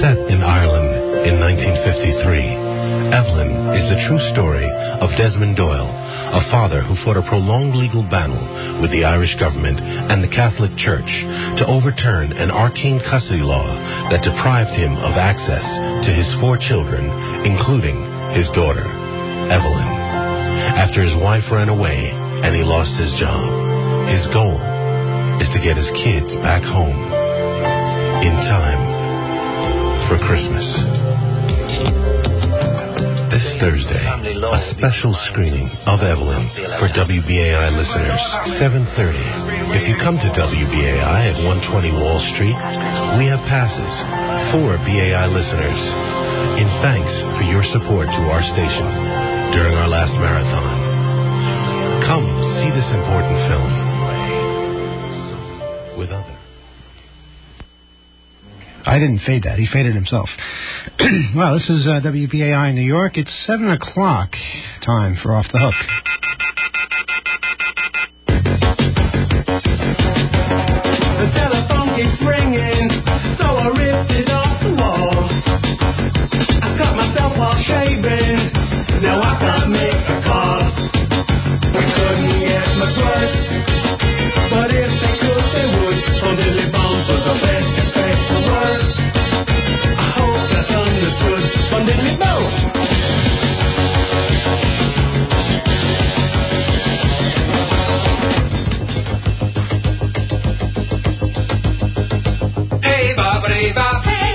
Set in Ireland in 1953, Evelyn is the true story of Desmond Doyle, a father who fought a prolonged legal battle with the Irish government and the Catholic Church to overturn an arcane custody law that deprived him of access to his 4 children, including his daughter, Evelyn. After his wife ran away and he lost his job, his goal is to get his kids back home in time for Christmas. This Thursday, a special screening of Evelyn for WBAI listeners, 7:30. If you come to WBAI at 120 Wall Street, we have passes for BAI listeners in thanks for your support to our station during our last marathon. Come see this important film with others. I didn't fade that. He faded himself. Well, this is WBAI in New York. It's 7 o'clock. Time for Off the Hook. The telephone keeps ringing, so I ripped it off the wall. I cut myself while shaving, now I can't make a call. We couldn't get much worse, but if they could, they would. On Dilly Bombs was the best effect the worst. I hope that's understood. On Dilly Bombs. Hey, bobbity bop. Hey,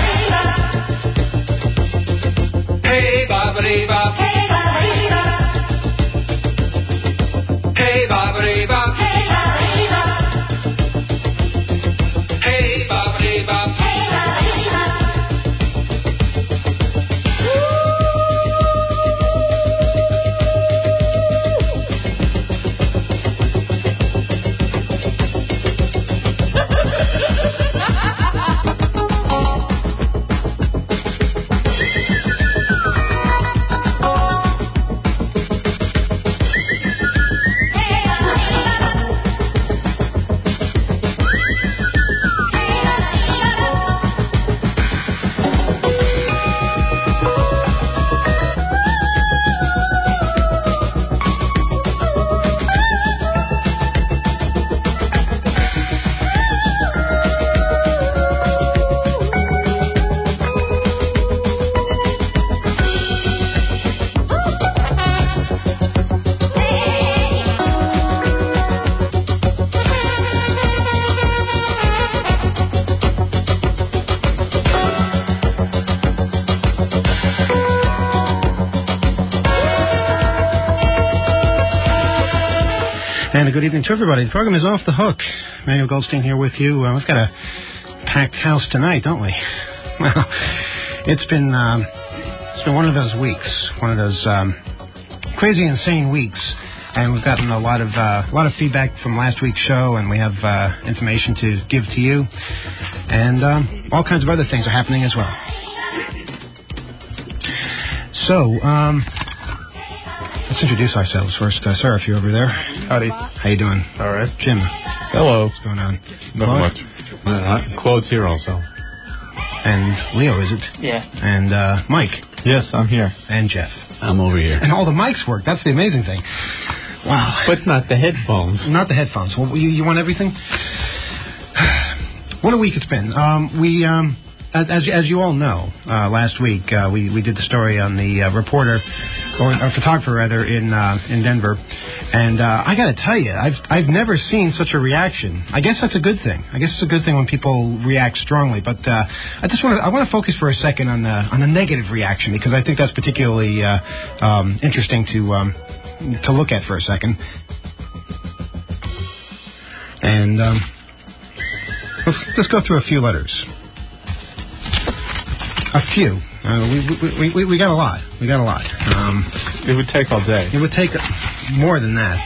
bobbity bop. Hey, bobbity bop. Hey, bobbity bop. And a good evening to everybody. The program is Off the Hook. Manuel Goldstein here with you. We've got a packed house tonight, don't we? Well, it's been one of those weeks, one of those crazy, insane weeks, and we've gotten a lot of feedback from last week's show, and we have information to give to you, and all kinds of other things are happening as well. So, let's introduce ourselves first. Sir, if you're over there. Howdy. How you doing? All right. Jim. Hello. What's going on? Not much. Claude's here also. And Leo, is it? Yeah. And Mike. Yes, I'm here. And Jeff. I'm over here. And all the mics work. That's the amazing thing. Wow. But not the headphones. Not the headphones. Well, you want everything? What a week it's been. As you all know, last week we did the story on the reporter, or photographer rather, in Denver, and I got to tell you, I've never seen such a reaction. I guess that's a good thing. I guess it's a good thing when people react strongly. But I want to focus for a second on the negative reaction, because I think that's particularly interesting to look at for a second. And let's go through a few letters. A few. We got a lot. We got a lot. It would take all day. It would take more than that.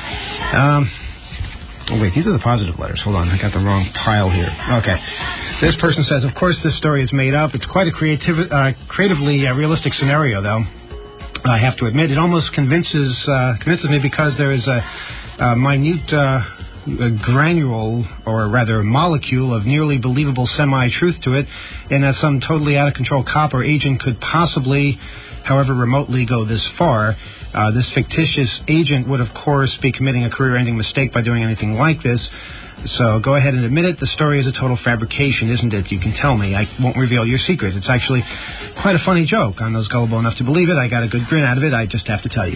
Oh, wait, these are the positive letters. Hold on, I got the wrong pile here. Okay. This person says, of course this story is made up. It's quite a creatively realistic scenario, though. I have to admit, it almost convinces me, because there is a minute granule, or rather molecule, of nearly believable semi-truth to it, and that some totally out-of-control cop or agent could possibly, however remotely, go this far. This fictitious agent would, of course, be committing a career-ending mistake by doing anything like this. So go ahead and admit it. The story is a total fabrication, isn't it? You can tell me. I won't reveal your secret. It's actually quite a funny joke. On those gullible enough to believe it, I got a good grin out of it. I just have to tell you.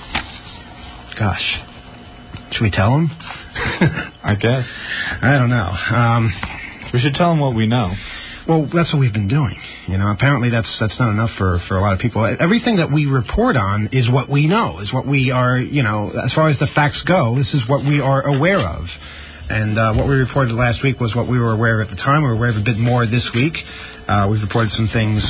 Gosh. Should we tell him? I guess. I don't know. We should tell him what we know. Well, that's what we've been doing. Apparently that's not enough for a lot of people. Everything that we report on is what we know, is what we are, as far as the facts go, this is what we are aware of. And what we reported last week was what we were aware of at the time. We're aware of a bit more this week. We've reported some things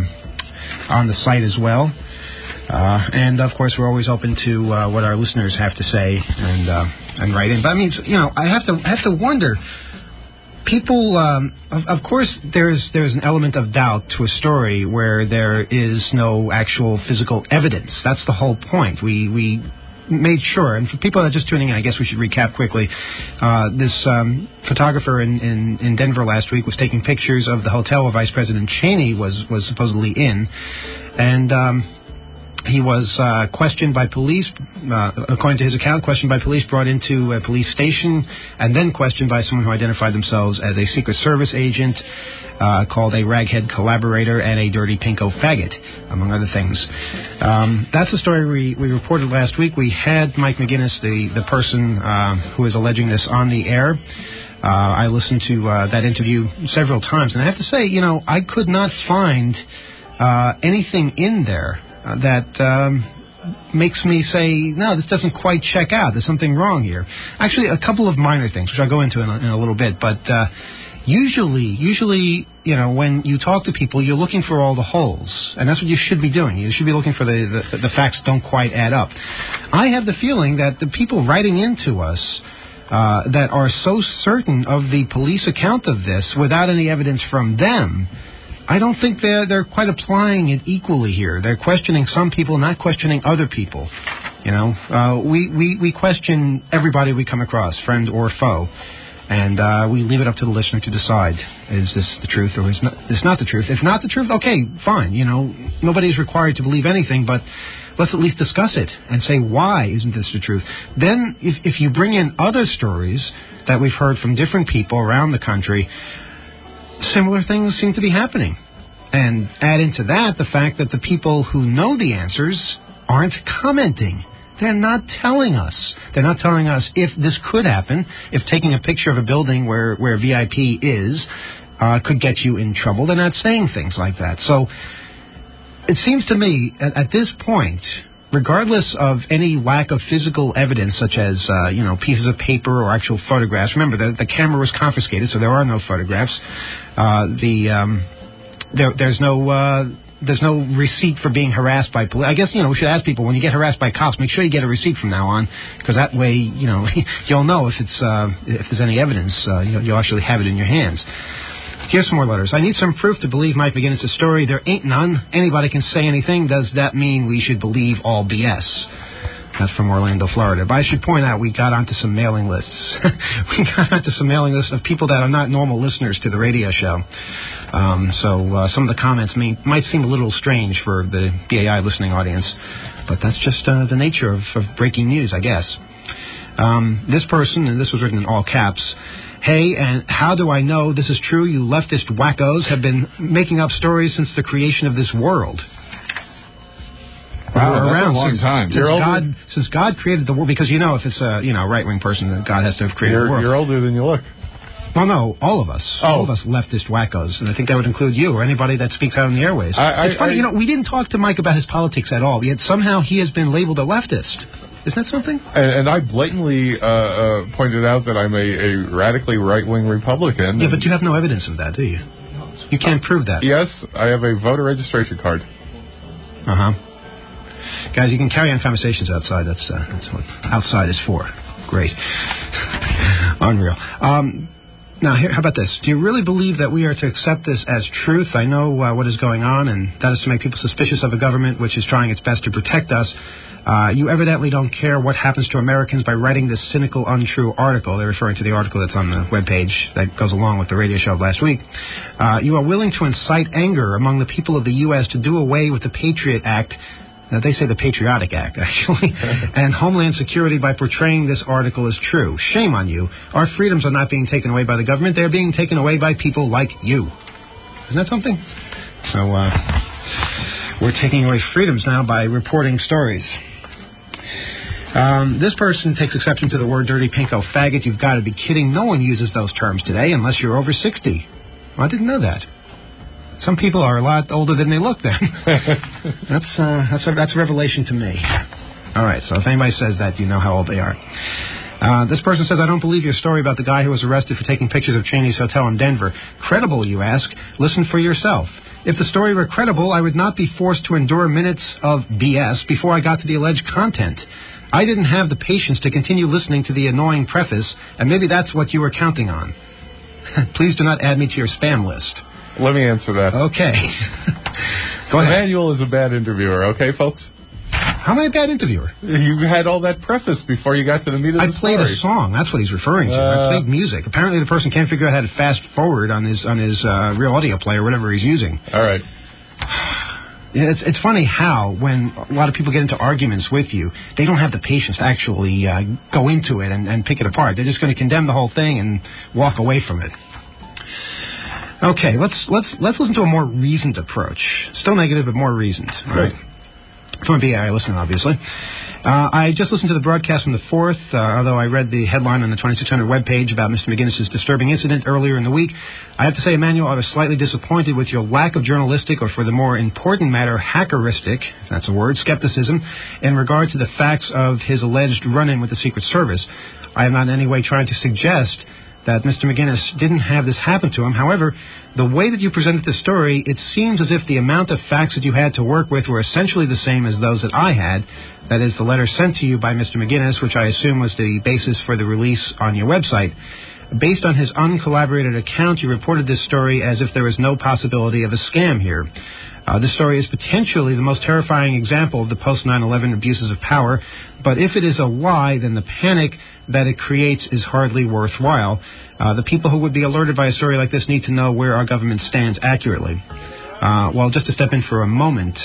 on the site as well. And, of course, we're always open to what our listeners have to say and write in. But, I mean, I have to wonder. People, of course, there's an element of doubt to a story where there is no actual physical evidence. That's the whole point. We made sure, and for people that are just tuning in, I guess we should recap quickly. This photographer in Denver last week was taking pictures of the hotel where Vice President Cheney was supposedly in, and he was questioned by police, according to his account, questioned by police, brought into a police station, and then questioned by someone who identified themselves as a Secret Service agent, called a raghead collaborator and a dirty pinko faggot, among other things. That's the story we reported last week. We had Mike McGinnis, the person who is alleging this, on the air. I listened to that interview several times, and I have to say, I could not find anything in there that makes me say, no, this doesn't quite check out. There's something wrong here. Actually, a couple of minor things, which I'll go into in a little bit, but usually, when you talk to people, you're looking for all the holes, and that's what you should be doing. You should be looking for the facts don't quite add up. I have the feeling that the people writing into us that are so certain of the police account of this without any evidence from them, I don't think they're quite applying it equally here. They're questioning some people, not questioning other people. We question everybody we come across, friend or foe, and we leave it up to the listener to decide: is this the truth or is this not the truth? If not the truth, okay, fine. Nobody's required to believe anything, but let's at least discuss it and say, why isn't this the truth? Then, if you bring in other stories that we've heard from different people around the country, similar things seem to be happening. And add into that the fact that the people who know the answers aren't commenting. They're not telling us. They're not telling us if this could happen, if taking a picture of a building where VIP is could get you in trouble. They're not saying things like that. So it seems to me, at this point, regardless of any lack of physical evidence, such as, pieces of paper or actual photographs. Remember, the camera was confiscated, so there are no photographs. There's no receipt for being harassed by police. I guess, we should ask people, when you get harassed by cops, make sure you get a receipt from now on, because that way, you'll know if there's any evidence. You'll actually have it in your hands. Here's some more letters. I need some proof to believe Mike McGinnis' story. There ain't none. Anybody can say anything. Does that mean we should believe all BS? That's from Orlando, Florida. But I should point out, we got onto some mailing lists. We got onto some mailing lists of people that are not normal listeners to the radio show. So some of the comments might seem a little strange for the BAI listening audience, but that's just the nature of breaking news, I guess. This person, and this was written in all caps, hey, and how do I know this is true? You leftist wackos have been making up stories since the creation of this world. Wow, that's a long time. Since God created the world, because if it's a right-wing person, then God has to have created the world. You're older than you look. Well, no, all of us. Oh. All of us leftist wackos, and I think that would include you or anybody that speaks out on the airways. It's funny, we didn't talk to Mike about his politics at all, yet somehow he has been labeled a leftist. Isn't that something? And I blatantly pointed out that I'm a radically right-wing Republican. Yeah, but you have no evidence of that, do you? You can't prove that. Yes, I have a voter registration card. Uh-huh. Guys, you can carry on conversations outside. That's what outside is for. Great. Unreal. Now, how about this? Do you really believe that we are to accept this as truth? I know what is going on, and that is to make people suspicious of a government which is trying its best to protect us. You evidently don't care what happens to Americans by writing this cynical, untrue article. They're referring to the article that's on the webpage that goes along with the radio show of last week. You are willing to incite anger among the people of the U.S. to do away with the Patriot Act. They say the Patriotic Act, actually, and Homeland Security by portraying this article as true. Shame on you. Our freedoms are not being taken away by the government. They're being taken away by people like you. Isn't that something? So, we're taking away freedoms now by reporting stories. This person takes exception to the word dirty pinko faggot. You've got to be kidding. No one uses those terms today unless you're over 60. Well, I didn't know that. Some people are a lot older than they look then. That's a revelation to me. All right, so if anybody says that, you know how old they are. This person says, I don't believe your story about the guy who was arrested for taking pictures of Cheney's hotel in Denver. Credible, you ask? Listen for yourself. If the story were credible, I would not be forced to endure minutes of BS before I got to the alleged content. I didn't have the patience to continue listening to the annoying preface, and maybe that's what you were counting on. Please do not add me to your spam list. Let me answer that. Okay. Go ahead. Emmanuel is a bad interviewer, okay, folks? How am I a bad interviewer? You had all that preface before you got to the meat of the story. I played a song. That's what he's referring to. I played music. Apparently the person can't figure out how to fast forward on his real audio player, whatever he's using. All right. It's funny how, when a lot of people get into arguments with you, they don't have the patience to actually go into it and pick it apart. They're just going to condemn the whole thing and walk away from it. Okay, let's listen to a more reasoned approach. Still negative, but more reasoned. All right. From a BAI listener, obviously. I just listened to the broadcast from the 4th, although I read the headline on the 2600 webpage about Mr. McGinnis's disturbing incident earlier in the week. I have to say, Emmanuel, I was slightly disappointed with your lack of journalistic, or for the more important matter, hackeristic, if that's a word, skepticism, in regard to the facts of his alleged run-in with the Secret Service. I am not in any way trying to suggest that Mr. McGinnis didn't have this happen to him. However, the way that you presented the story, it seems as if the amount of facts that you had to work with were essentially the same as those that I had. That is, the letter sent to you by Mr. McGinnis, which I assume was the basis for the release on your website. Based on his uncollaborated account, you reported this story as if there was no possibility of a scam here. This story is potentially the most terrifying example of the post-9/11 abuses of power, but if it is a lie, then the panic that it creates is hardly worthwhile. The people who would be alerted by a story like this need to know where our government stands accurately. Well, just to step in for a moment,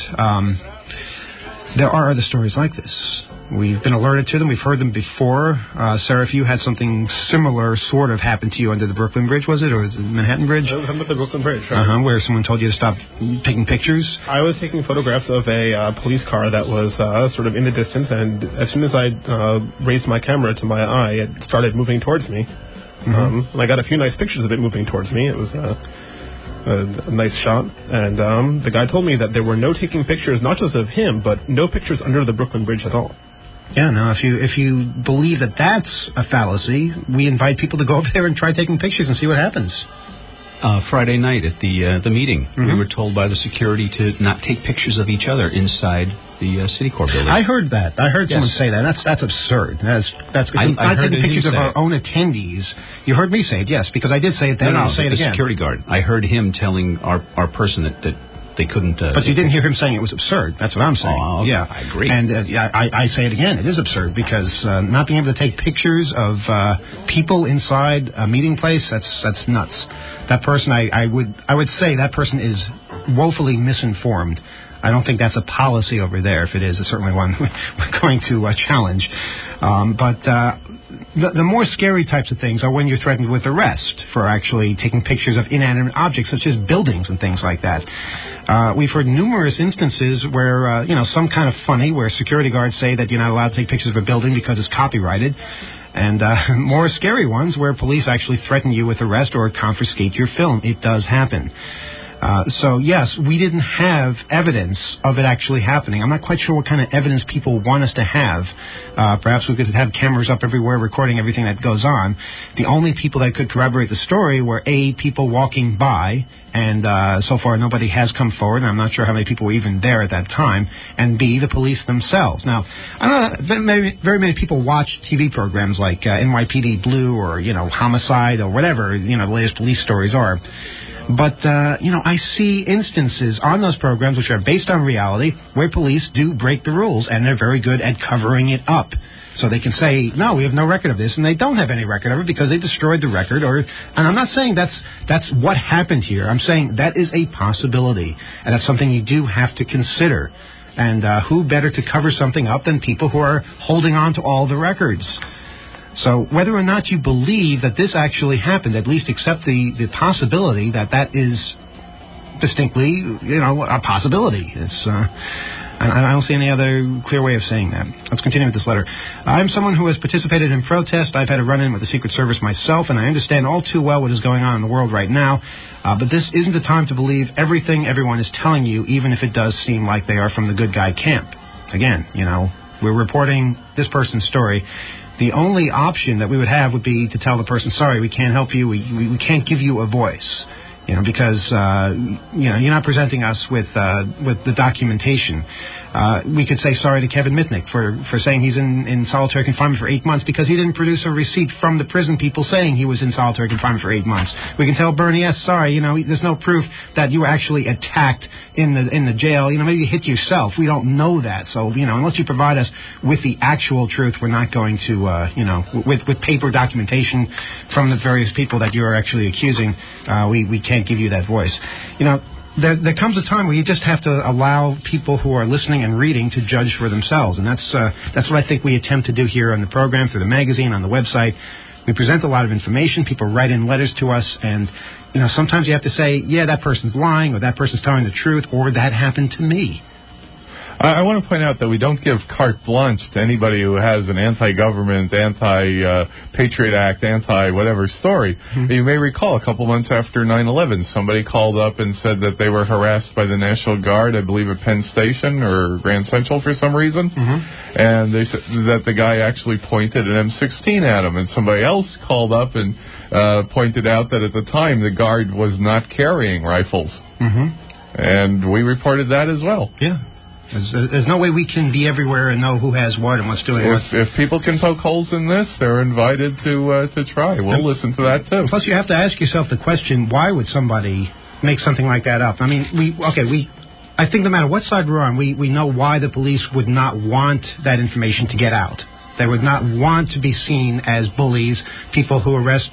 there are other stories like this. We've been alerted to them. We've heard them before. Sarah, if you had something similar sort of happen to you under the Brooklyn Bridge, was it? Or was it the Manhattan Bridge? It was under the Brooklyn Bridge, right. Where someone told you to stop taking pictures? I was taking photographs of a police car that was sort of in the distance, and as soon as I raised my camera to my eye, it started moving towards me. And I got a few nice pictures of it moving towards me. It was a nice shot, and the guy told me that there were no taking pictures, not just of him, but no pictures under the Brooklyn Bridge at all. Yeah, no, if you believe that that's a fallacy, we invite people to go over there and try taking pictures and see what happens. Friday night at the meeting, we were told by the security to not take pictures of each other inside the Citicorp building. I heard that. I heard someone say that. That's absurd. That's I taking pictures of our own attendees. You heard me say it, yes, because I did say it then. No, I'll say it again. The security guard. I heard him telling our person that they couldn't... but you didn't hear him saying it was absurd. That's what I'm saying. Oh, okay. Yeah, I agree. And I say it again. It is absurd because not being able to take pictures of people inside a meeting place, that's nuts. That person, I would say that person is woefully misinformed. I don't think that's a policy over there. If it is, it's certainly one we're going to challenge. But the more scary types of things are when you're threatened with arrest for actually taking pictures of inanimate objects, such as buildings and things like that. We've heard numerous instances where, some kind of funny, where security guards say that you're not allowed to take pictures of a building because it's copyrighted. And more scary ones where police actually threaten you with arrest or confiscate your film. It does happen. So, yes, we didn't have evidence of it actually happening. I'm not quite sure what kind of evidence people want us to have. Perhaps we could have cameras up everywhere recording everything that goes on. The only people that could corroborate the story were, A, people walking by, and so far nobody has come forward, and I'm not sure how many people were even there at that time, and B, the police themselves. Now, I don't know, very many people watch TV programs like NYPD Blue or, Homicide or whatever, the latest police stories are. But, I I see instances on those programs which are based on reality where police do break the rules, and they're very good at covering it up. So they can say, no, we have no record of this, and they don't have any record of it because they destroyed the record. And I'm not saying that's what happened here. I'm saying that is a possibility, and that's something you do have to consider. And who better to cover something up than people who are holding on to all the records? So whether or not you believe that this actually happened, at least accept the possibility that is distinctly, a possibility. I don't see any other clear way of saying that. Let's continue with this letter. I'm someone who has participated in protest. I've had a run-in with the Secret Service myself, and I understand all too well what is going on in the world right now. But this isn't the time to believe everything everyone is telling you, even if it does seem like they are from the good guy camp. Again, we're reporting this person's story. The only option that we would have would be to tell the person, sorry, we can't help you. We can't give you a voice. Because you're not presenting us with the documentation. We could say sorry to Kevin Mitnick for saying he's in solitary confinement for 8 months because he didn't produce a receipt from the prison people saying he was in solitary confinement for 8 months. We can tell Bernie S. sorry, there's no proof that you were actually attacked in the jail. Maybe you hit yourself. We don't know that. So unless you provide us with the actual truth, we're not going to with paper documentation from the various people that you're actually accusing. We can't give you that voice. There comes a time where you just have to allow people who are listening and reading to judge for themselves, and that's what I think we attempt to do here on the program, through the magazine, on the website. We present a lot of information. People write in letters to us, and sometimes you have to say, yeah, that person's lying, or that person's telling the truth, or that happened to me. I want to point out that we don't give carte blanche to anybody who has an anti-government, anti-Patriot Act, anti-whatever story. Mm-hmm. You may recall a couple months after 9/11, somebody called up and said that they were harassed by the National Guard, I believe at Penn Station or Grand Central for some reason. Mm-hmm. And they said that the guy actually pointed an M16 at him. And somebody else called up and pointed out that at the time the Guard was not carrying rifles. Mm-hmm. And we reported that as well. Yeah. There's no way we can be everywhere and know who has what and what's doing what. If people can poke holes in this, they're invited to try. We'll listen to that too. Plus, you have to ask yourself the question: why would somebody make something like that up? I mean, I think no matter what side we're on, we know why the police would not want that information to get out. They would not want to be seen as bullies, people who arrest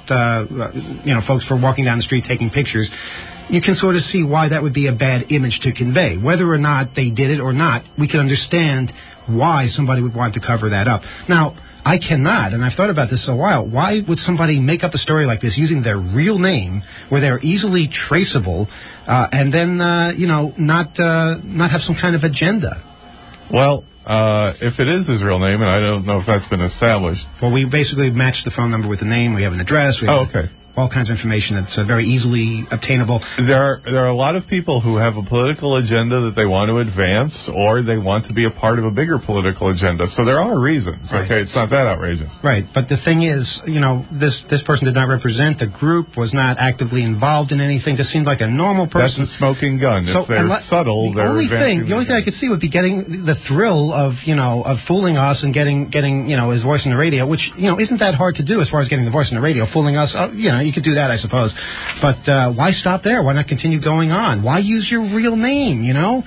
folks for walking down the street taking pictures. You can sort of see why that would be a bad image to convey. Whether or not they did it or not, we can understand why somebody would want to cover that up. Now, I cannot, and I've thought about this a while, why would somebody make up a story like this using their real name, where they're easily traceable, and then, not have some kind of agenda? Well, if it is his real name, and I don't know if that's been established. Well, we basically matched the phone number with the name. We have an address. We have okay. All kinds of information that's very easily obtainable. There are a lot of people who have a political agenda that they want to advance, or they want to be a part of a bigger political agenda. So there are reasons. Right. Okay, it's not that outrageous. Right, but the thing is, this person did not represent the group, was not actively involved in anything. Just seemed like a normal person. That's a smoking gun. So if they're subtle, they're advancing. The only thing I could see would be getting the thrill of fooling us and getting his voice on the radio, which isn't that hard to do as far as getting the voice on the radio, fooling us. You could do that, I suppose. But why stop there? Why not continue going on? Why use your real name,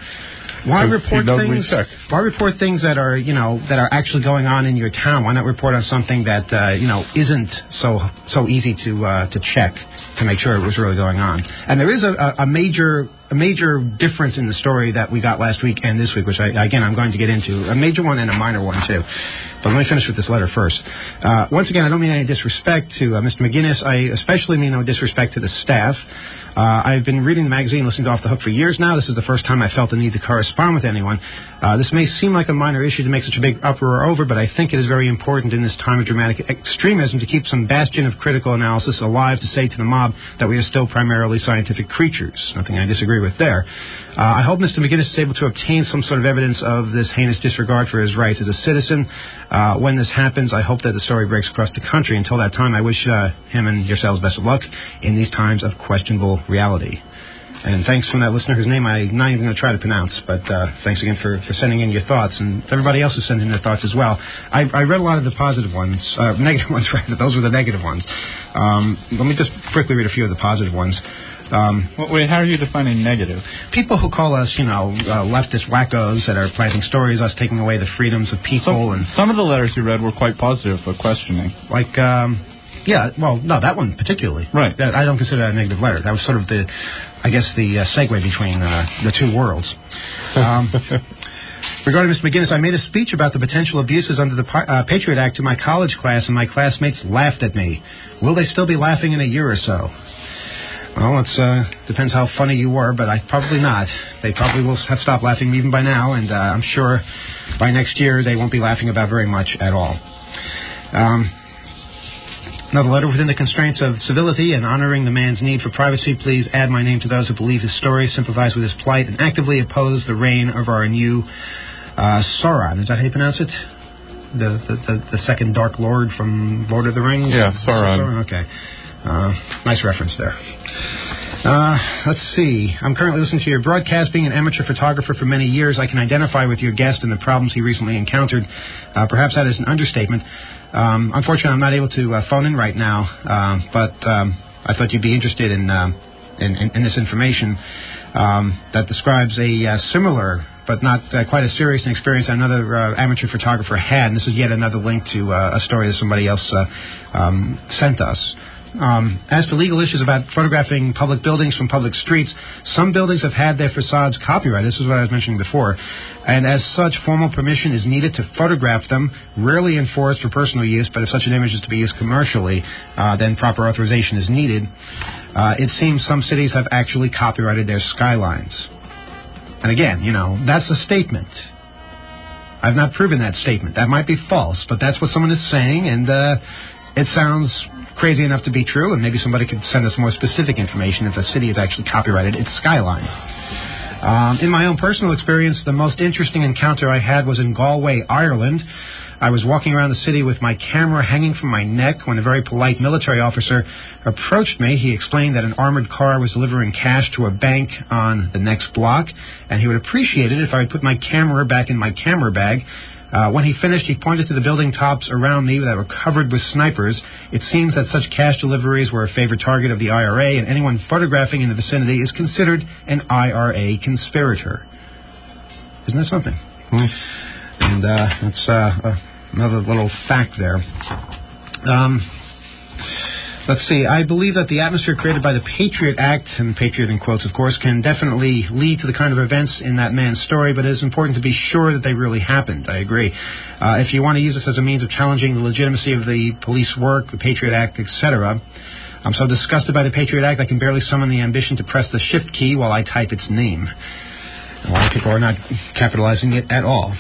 Why report things? Why report things that are that are actually going on in your town? Why not report on something that isn't so easy to check to make sure it was really going on? And there is a major difference in the story that we got last week and this week, which I'm going to get into. A major one and a minor one too. But let me finish with this letter first. Once again, I don't mean any disrespect to Mr. McGinnis. I especially mean no disrespect to the staff. I've been reading the magazine, listening to Off the Hook for years now. This is the first time I felt the need to correspond with anyone. This may seem like a minor issue to make such a big uproar over, but I think it is very important in this time of dramatic extremism to keep some bastion of critical analysis alive, to say to the mob that we are still primarily scientific creatures. Nothing I disagree with there. I hope Mr. McGinnis is able to obtain some sort of evidence of this heinous disregard for his rights as a citizen. When this happens, I hope that the story breaks across the country. Until that time, I wish him and yourselves best of luck in these times of questionable reality. And thanks from that listener, whose name I'm not even going to try to pronounce, but thanks again for sending in your thoughts, and everybody else who sent in their thoughts as well. I read a lot of the positive ones, negative ones, rather. Those were the negative ones. Let me just quickly read a few of the positive ones. Wait, how are you defining negative? People who call us, leftist wackos that are planting stories, us taking away the freedoms of people. Some of the letters you read were quite positive, but questioning. Like, no, that one particularly. Right. I don't consider that a negative letter. That was sort of the segue between the two worlds. Regarding Mr. McGinnis, I made a speech about the potential abuses under the Patriot Act to my college class, and my classmates laughed at me. Will they still be laughing in a year or so? Well, it depends how funny you were, but probably not. They probably will have stopped laughing even by now, and I'm sure by next year they won't be laughing about very much at all. Another letter: within the constraints of civility and honoring the man's need for privacy, please add my name to those who believe his story, sympathize with his plight, and actively oppose the reign of our new Sauron. Is that how you pronounce it? The second Dark Lord from Lord of the Rings? Yeah, Sauron. Okay. Nice reference there. Let's see. I'm currently listening to your broadcast. Being an amateur photographer for many years, I can identify with your guest and the problems he recently encountered. Perhaps that is an understatement. Unfortunately, I'm not able to phone in right now, but I thought you'd be interested in this information that describes a similar but not quite as serious an experience that another amateur photographer had. And this is yet another link to a story that somebody else sent us. As to legal issues about photographing public buildings from public streets, some buildings have had their facades copyrighted. This is what I was mentioning before. And as such, formal permission is needed to photograph them, rarely enforced for personal use, but if such an image is to be used commercially, then proper authorization is needed. It seems some cities have actually copyrighted their skylines. And again, that's a statement. I've not proven that statement. That might be false, but that's what someone is saying, and it sounds crazy enough to be true, and maybe somebody could send us more specific information if a city has actually copyrighted its skyline. In my own personal experience, the most interesting encounter I had was in Galway, Ireland. I was walking around the city with my camera hanging from my neck when a very polite military officer approached me. He explained that an armored car was delivering cash to a bank on the next block, and he would appreciate it if I would put my camera back in my camera bag. When he finished, he pointed to the building tops around me that were covered with snipers. It seems that such cash deliveries were a favorite target of the IRA, and anyone photographing in the vicinity is considered an IRA conspirator. Isn't that something? And that's another little fact there. Let's see. I believe that the atmosphere created by the Patriot Act, and Patriot in quotes, of course, can definitely lead to the kind of events in that man's story, but it is important to be sure that they really happened. I agree. If you want to use this as a means of challenging the legitimacy of the police work, the Patriot Act, etc., I'm so disgusted by the Patriot Act I can barely summon the ambition to press the shift key while I type its name. A lot of people are not capitalizing it at all.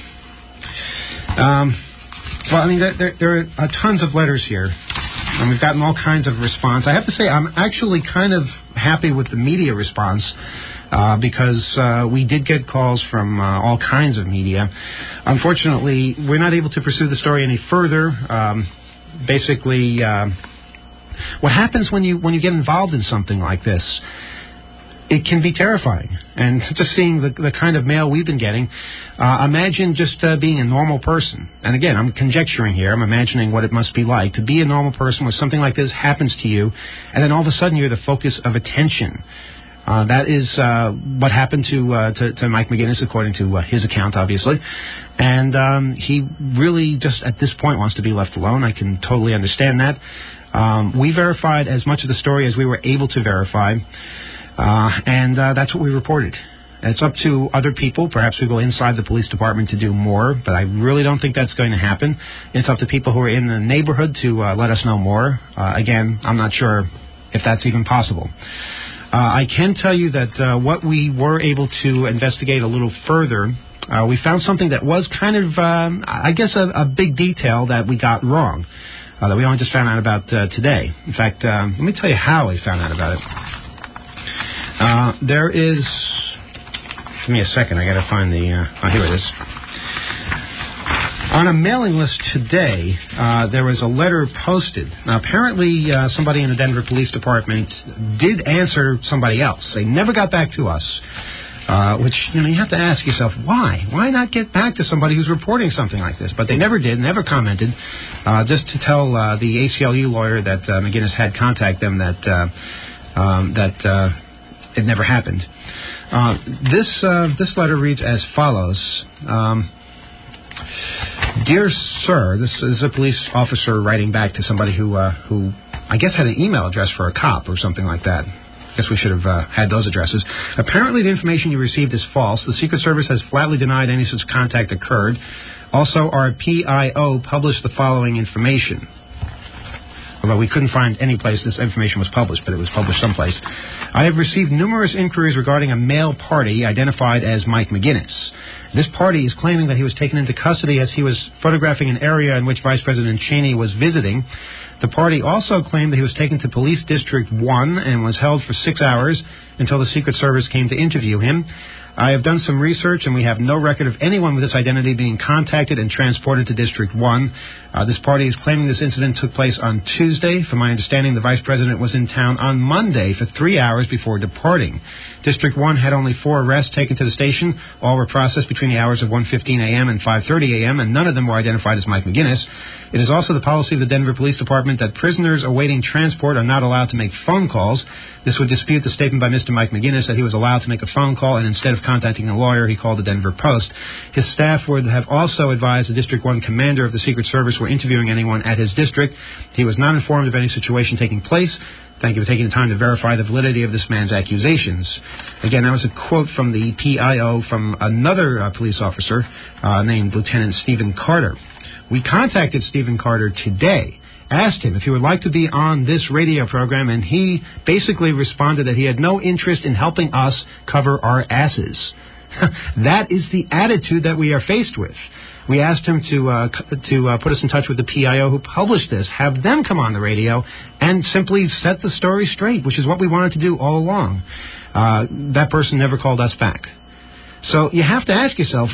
Well, I mean, there are tons of letters here, and we've gotten all kinds of response. I have to say, I'm actually kind of happy with the media response because we did get calls from all kinds of media. Unfortunately, we're not able to pursue the story any further. Basically, what happens when you get involved in something like this? It can be terrifying. And just seeing the kind of mail we've been getting, imagine just being a normal person. And again, I'm conjecturing here. I'm imagining what it must be like to be a normal person where something like this happens to you, and then all of a sudden you're the focus of attention. That is what happened to Mike McGinnis, according to his account, obviously. And he really just at this point wants to be left alone. I can totally understand that. We verified as much of the story as we were able to verify. And that's what we reported. And it's up to other people, perhaps people inside the police department, to do more, but I really don't think that's going to happen. It's up to people who are in the neighborhood to let us know more. Again, I'm not sure if that's even possible. I can tell you that what we were able to investigate a little further, we found something that was kind of, I guess, a big detail that we got wrong, that we only just found out about today. In fact, let me tell you how we found out about it. There is... Give me a second. I got to find the... here it is. On a mailing list today, there was a letter posted. Now, apparently, somebody in the Denver Police Department did answer somebody else. They never got back to us, which, you have to ask yourself, why? Why not get back to somebody who's reporting something like this? But they never did, never commented, just to tell the ACLU lawyer that McGinnis had contact them that it never happened. This letter reads as follows. Dear Sir, this is a police officer writing back to somebody who I guess had an email address for a cop or something like that. I guess we should have had those addresses. Apparently the information you received is false. The Secret Service has flatly denied any such contact occurred. Also, our PIO published the following information. Although we couldn't find any place this information was published, but it was published someplace. I have received numerous inquiries regarding a male party identified as Mike McGinnis. This party is claiming that he was taken into custody as he was photographing an area in which Vice President Cheney was visiting. The party also claimed that he was taken to Police District 1 and was held for 6 hours until the Secret Service came to interview him. I have done some research, and we have no record of anyone with this identity being contacted and transported to District 1. This party is claiming this incident took place on Tuesday. From my understanding, the Vice President was in town on Monday for 3 hours before departing. District 1 had only 4 arrests taken to the station. All were processed between the hours of 1:15 a.m. and 5:30 a.m., and none of them were identified as Mike McGinnis. It is also the policy of the Denver Police Department that prisoners awaiting transport are not allowed to make phone calls. This would dispute the statement by Mr. Mike McGinnis that he was allowed to make a phone call, and instead of contacting a lawyer, he called the Denver Post. His staff would have also advised the District 1 commander of the Secret Service were interviewing anyone at his district. He was not informed of any situation taking place. Thank you for taking the time to verify the validity of this man's accusations. Again, that was a quote from the PIO from another police officer named Lieutenant Stephen Carter. We contacted Stephen Carter today, asked him if he would like to be on this radio program, and he basically responded that he had no interest in helping us cover our asses. That is the attitude that we are faced with. We asked him to put us in touch with the PIO who published this, have them come on the radio, and simply set the story straight, which is what we wanted to do all along. That person never called us back. So you have to ask yourself,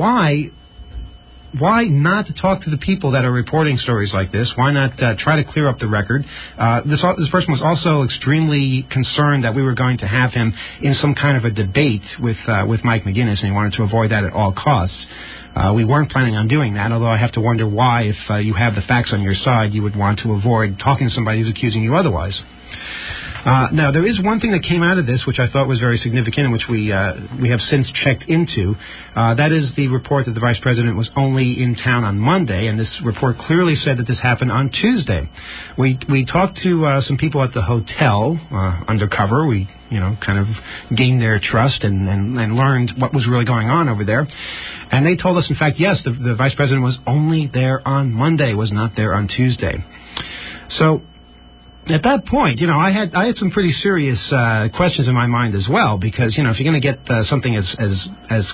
why not talk to the people that are reporting stories like this? Why not try to clear up the record? This person was also extremely concerned that we were going to have him in some kind of a debate with Mike McGinnis, and he wanted to avoid that at all costs. We weren't planning on doing that, although I have to wonder why, if you have the facts on your side, you would want to avoid talking to somebody who's accusing you otherwise. Now, there is one thing that came out of this which I thought was very significant and which we have since checked into. That is the report that the Vice President was only in town on Monday, and this report clearly said that this happened on Tuesday. We talked to some people at the hotel undercover. We kind of gained their trust and learned what was really going on over there. And they told us, in fact, yes, the Vice President was only there on Monday, was not there on Tuesday. So at that point, I had some pretty serious questions in my mind as well, because, if you're going to get something as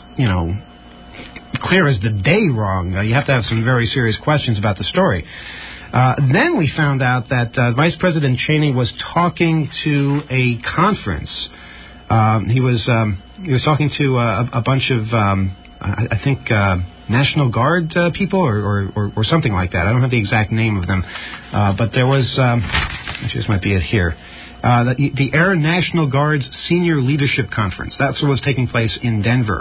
clear as the day wrong, you have to have some very serious questions about the story. Then we found out that Vice President Cheney was talking to a conference. He was talking to a bunch of, I think, National Guard people or something like that. I don't have the exact name of them. But there was, actually this might be it here, the Air National Guard's Senior Leadership Conference. That's what was taking place in Denver.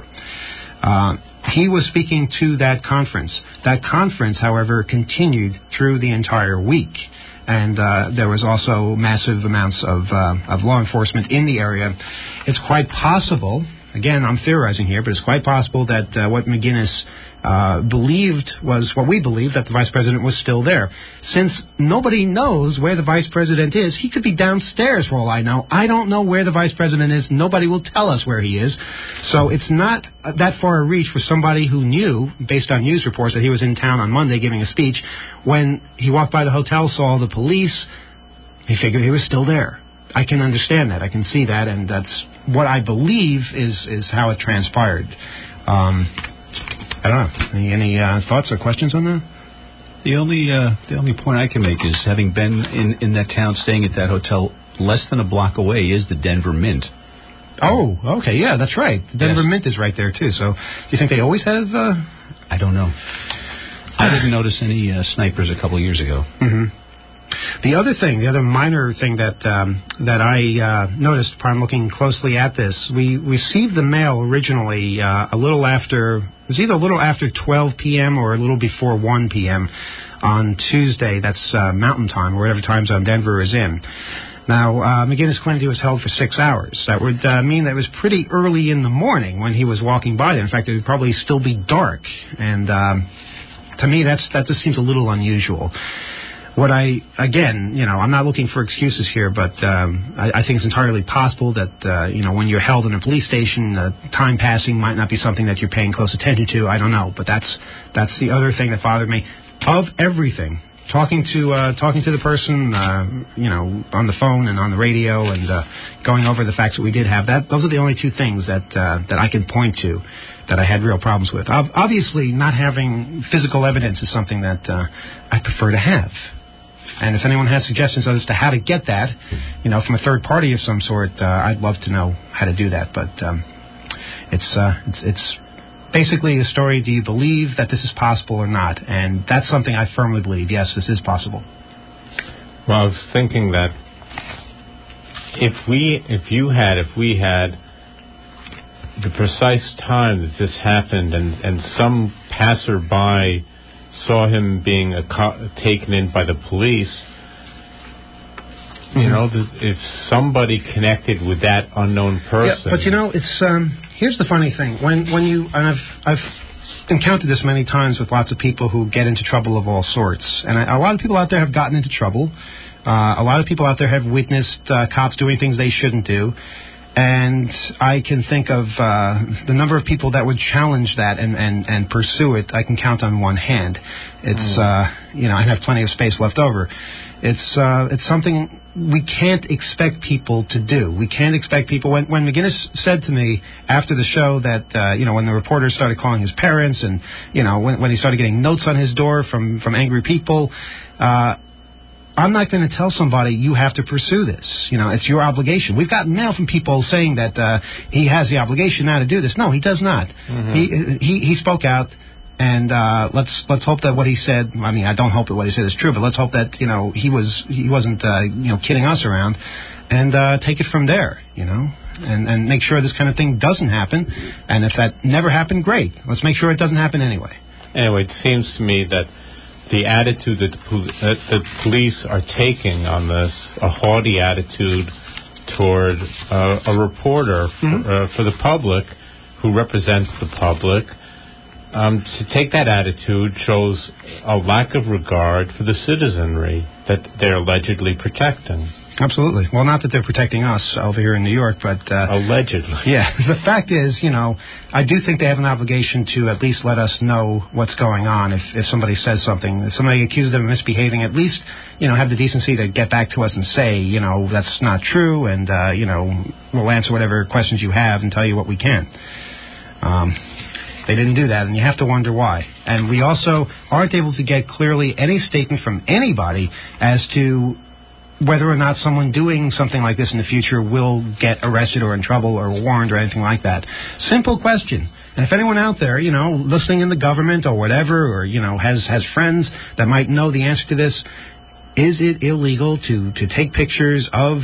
He was speaking to that conference. That conference, however, continued through the entire week. And there was also massive amounts of law enforcement in the area. It's quite possible, again, I'm theorizing here, but it's quite possible that what McGinnis believed was what we believed, that the Vice President was still there. Since nobody knows where the Vice President is, he could be downstairs for all I know. I don't know where the Vice President is. Nobody will tell us where he is. So it's not that far a reach for somebody who knew, based on news reports, that he was in town on Monday giving a speech. When he walked by the hotel, saw the police, he figured he was still there. I can understand that. I can see that, and that's what I believe is how it transpired. I don't know. Any thoughts or questions on that? The only point I can make is, having been in that town, staying at that hotel less than a block away, is the Denver Mint. Oh, okay, yeah, that's right. The Denver Mint is right there too. So, do you think they always have? I don't know. I didn't notice any snipers a couple of years ago. Mm-hmm. The other minor thing that I noticed upon looking closely at this, we received the mail originally it was either a little after 12 p.m. or a little before 1 p.m. on Tuesday. That's Mountain Time, or whatever time zone Denver is in. Now, McGinnis claimed he was held for 6 hours. That would mean that it was pretty early in the morning when he was walking by there. In fact, it would probably still be dark. And to me, that just seems a little unusual. Again, I'm not looking for excuses here, but I think it's entirely possible that, when you're held in a police station, time passing might not be something that you're paying close attention to. I don't know, but that's the other thing that bothered me. Of everything, talking to the person, on the phone and on the radio, and going over the facts that we did have, those are the only two things that I can point to that I had real problems with. Obviously, not having physical evidence is something that I prefer to have. And if anyone has suggestions as to how to get that, from a third party of some sort, I'd love to know how to do that. But it's basically a story, do you believe that this is possible or not? And that's something I firmly believe, yes, this is possible. Well, I was thinking that if we had the precise time that this happened and some passerby saw him being taken in by the police, if somebody connected with that unknown person. Yeah, but it's here's the funny thing. When you, and I've encountered this many times with lots of people who get into trouble of all sorts, and a lot of people out there have gotten into trouble. A lot of people out there have witnessed cops doing things they shouldn't do. And I can think of the number of people that would challenge that and pursue it. I can count on one hand. It's I have plenty of space left over. It's something we can't expect people to do. We can't expect people. When McGinnis said to me after the show that when the reporters started calling his parents and when he started getting notes on his door from angry people. I'm not going to tell somebody you have to pursue this. It's your obligation. We've gotten mail from people saying that he has the obligation now to do this. No, he does not. Mm-hmm. He spoke out, and let's hope that what he said. I mean, I don't hope that what he said is true, but let's hope that he wasn't kidding us around, and take it from there. And make sure this kind of thing doesn't happen. And if that never happened, great. Let's make sure it doesn't happen anyway. Anyway, it seems to me that the attitude that the police are taking on this, a haughty attitude toward a reporter for the public who represents the public, to take that attitude shows a lack of regard for the citizenry that they're allegedly protecting. Absolutely. Well, not that they're protecting us over here in New York, but allegedly. Yeah. The fact is, I do think they have an obligation to at least let us know what's going on. If somebody says something, if somebody accuses them of misbehaving, at least have the decency to get back to us and say, that's not true, and we'll answer whatever questions you have and tell you what we can. They didn't do that, and you have to wonder why. And we also aren't able to get clearly any statement from anybody as to whether or not someone doing something like this in the future will get arrested or in trouble or warned or anything like that. Simple question. And if anyone out there, listening in the government or whatever, or, has friends that might know the answer to this, is it illegal to take pictures of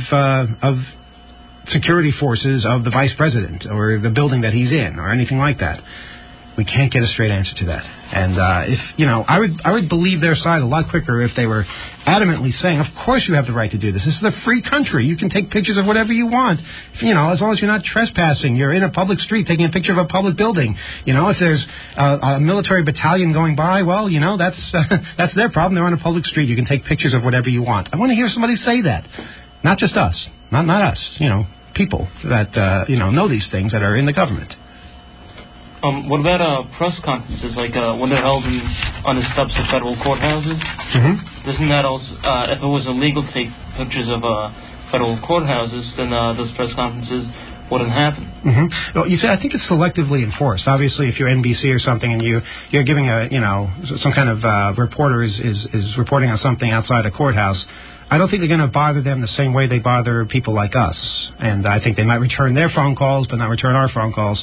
security forces of the vice president or the building that he's in or anything like that? We can't get a straight answer to that. And I would believe their side a lot quicker if they were adamantly saying, of course you have the right to do this. This is a free country. You can take pictures of whatever you want. As long as you're not trespassing, you're in a public street taking a picture of a public building. If there's a military battalion going by, well, that's their problem. They're on a public street. You can take pictures of whatever you want. I want to hear somebody say that. Not just us. Not us. People that, know these things that are in the government. What about press conferences, like when they're held on the steps of federal courthouses? Mm-hmm. Doesn't that also, if it was illegal to take pictures of federal courthouses, then those press conferences wouldn't happen? Mm-hmm. Well, you see, I think it's selectively enforced. Obviously, if you're NBC or something and you're giving some kind of reporter is reporting on something outside a courthouse, I don't think they're going to bother them the same way they bother people like us. And I think they might return their phone calls, but not return our phone calls.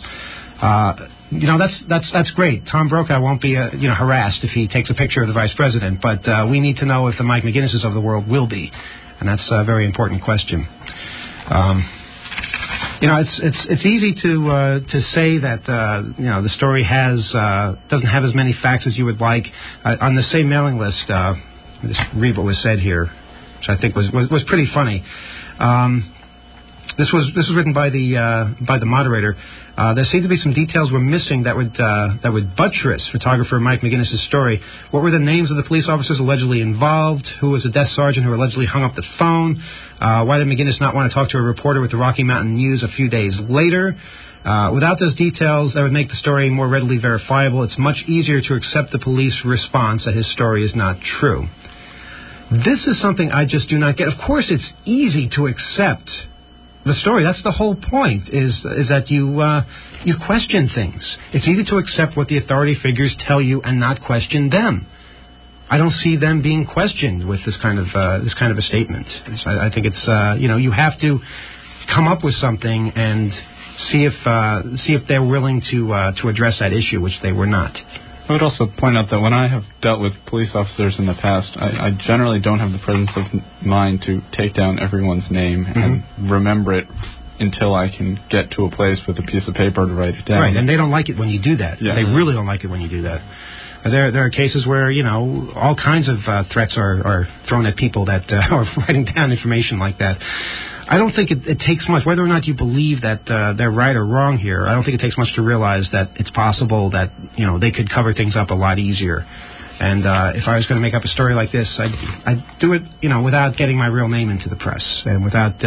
That's great. Tom Brokaw won't be harassed if he takes a picture of the vice president, but we need to know if the Mike McGinnises of the world will be, and that's a very important question. It's easy to say that the story doesn't have as many facts as you would like. On the same mailing list, just read what was said here, which I think was pretty funny. This was written by the moderator. There seemed to be some details were missing that would buttress photographer Mike McGinnis's story. What were the names of the police officers allegedly involved? Who was the desk sergeant who allegedly hung up the phone? Why did McGinnis not want to talk to a reporter with the Rocky Mountain News a few days later? Without those details, that would make the story more readily verifiable. It's much easier to accept the police response that his story is not true. This is something I just do not get. Of course, it's easy to accept the story. That's the whole point, is that you question things. It's easy to accept what the authority figures tell you and not question them. I don't see them being questioned with this kind of a statement. I think it's you have to come up with something and see if they're willing to address that issue, which they were not. I would also point out that when I have dealt with police officers in the past, I generally don't have the presence of mind to take down everyone's name and remember it until I can get to a place with a piece of paper to write it down. Right, and they don't like it when you do that. Yeah. They really don't like it when you do that. There are cases where, all kinds of threats are thrown at people that are writing down information like that. I don't think it takes much, whether or not you believe that they're right or wrong here, I don't think it takes much to realize that it's possible that, they could cover things up a lot easier. And if I was going to make up a story like this, I'd do it, without getting my real name into the press and without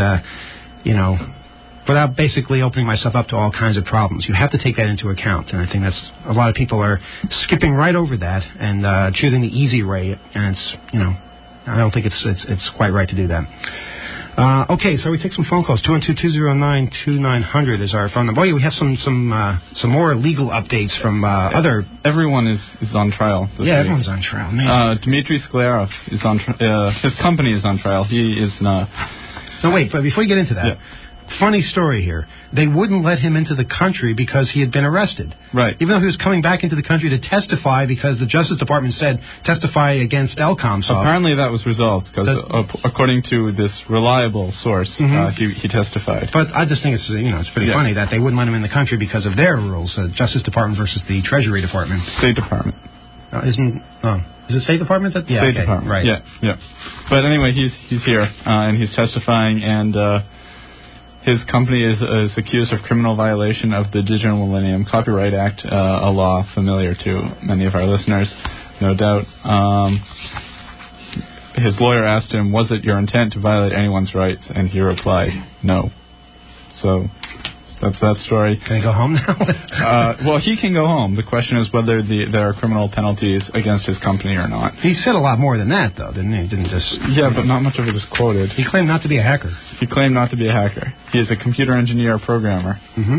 basically opening myself up to all kinds of problems. You have to take that into account, and I think that's a lot of people are skipping right over that and choosing the easy way, and it's, I don't think it's quite right to do that. Okay, so we take some phone calls. 212-209-2900 is our phone number. Oh, yeah, we have some more legal updates from other. Everyone is on trial. This week. Everyone's on trial. Man. Dmitry Sklarov is on. His company is on trial. He is not. No, wait. But before you get into that. Yeah. Funny story here. They wouldn't let him into the country because he had been arrested. Right. Even though he was coming back into the country to testify because the Justice Department said testify against Elkomsov. Apparently that was resolved because according to this reliable source, he testified. But I just think it's pretty funny that they wouldn't let him in the country because of their rules. Justice Department versus the Treasury Department. State Department. Is it State Department? State Department. Right. Yeah. But anyway, he's here and he's testifying and. His company is accused of criminal violation of the Digital Millennium Copyright Act, a law familiar to many of our listeners, no doubt. His lawyer asked him, was it your intent to violate anyone's rights? And he replied, no. So that's that story. Can he go home now? Well, he can go home. The question is whether there are criminal penalties against his company or not. He said a lot more than that, though, didn't he? He didn't just... Yeah, but not much of it is quoted. He claimed not to be a hacker. He claimed not to be a hacker. He is a computer engineer programmer.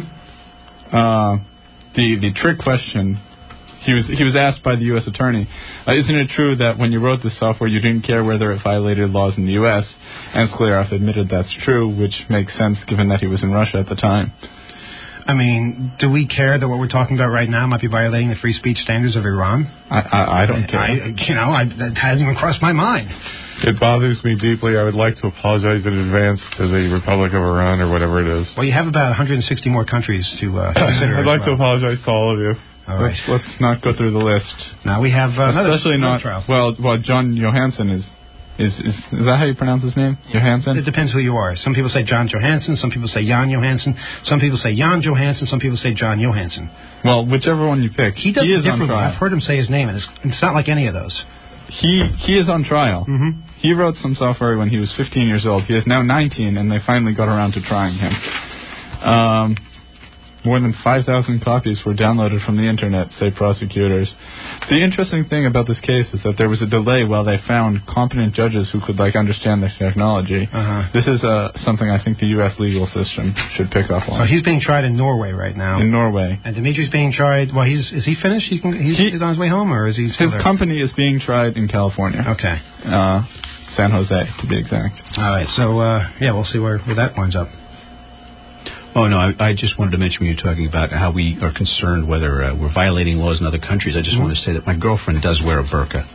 The trick question... He was asked by the U.S. attorney, isn't it true that when you wrote this software you didn't care whether it violated laws in the U.S.? And Sklarov admitted that's true, which makes sense given that he was in Russia at the time. I mean, do we care that what we're talking about right now might be violating the free speech standards of Iran? I don't care. That hasn't even crossed my mind. It bothers me deeply. I would like to apologize in advance to the Republic of Iran or whatever it is. Well, you have about 160 more countries to consider. I'd like to apologize to all of you. All right. Let's not go through the list. Now we have especially another not trial. Well, John Johansson is that how you pronounce his name? Johansson? It depends who you are. Some people say John Johansson. Some people say Jan Johansson. Some people say Jan Johansson. Some people say John Johansson. Well, whichever one you pick. He does it differently. I've heard him say his name, and it's not like any of those. He is on trial. He wrote some software when he was 15 years old. He is now 19, and they finally got around to trying him. More than 5,000 copies were downloaded from the internet, say prosecutors. The interesting thing about this case is that there was a delay while they found competent judges who could understand the technology. This is something I think the U.S. legal system should pick up on. So he's being tried in Norway right now. In Norway. And Dimitri's being tried. Well, is he finished? He's on his way home, or is he still there? His company is being tried in California. Okay. San Jose, to be exact. All right. So we'll see where that winds up. Oh, no, I just wanted to mention when you're talking about how we are concerned whether we're violating laws in other countries. I just want to say that my girlfriend does wear a burqa.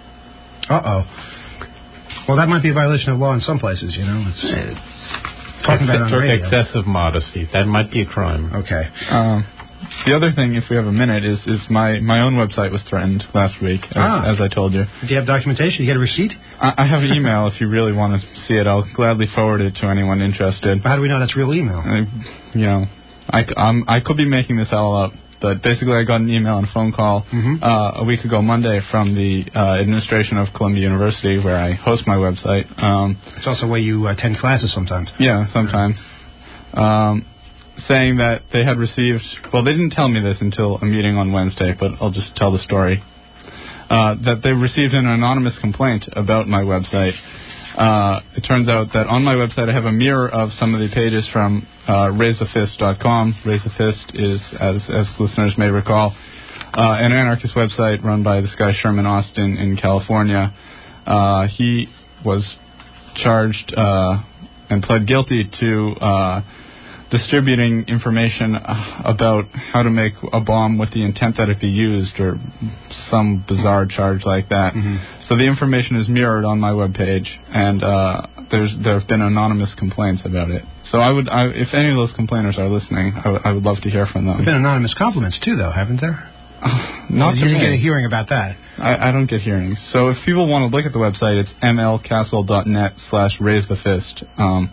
Well, that might be a violation of law in some places, Talking about it on radio. Excessive modesty. That might be a crime. Okay. The other thing, if we have a minute, is my own website was threatened last week, as I told you. Do you have documentation? You get a receipt? I have an email. If you really want to see it, I'll gladly forward it to anyone interested. How do we know that's real email? I could be making this all up, but basically I got an email and a phone call a week ago Monday from the administration of Columbia University, where I host my website. It's also where you attend classes sometimes. Yeah, sometimes. Saying that they had received, well, they didn't tell me this until a meeting on Wednesday, but I'll just tell the story, that they received an anonymous complaint about my website. It turns out that on my website I have a mirror of some of the pages from RaiseTheFist.com. Raise the Fist is, as listeners may recall, an anarchist website run by this guy Sherman Austin in California. He was charged and pled guilty to distributing information about how to make a bomb with the intent that it be used, or some bizarre charge like that. So the information is mirrored on my webpage, and there have been anonymous complaints about it. So if any of those complainers are listening, I would love to hear from them. There have been anonymous compliments too, though, haven't there? Not you didn't get a hearing about that. I don't get hearings. So if people want to look at the website, it's mlcastle.net/raisethefist.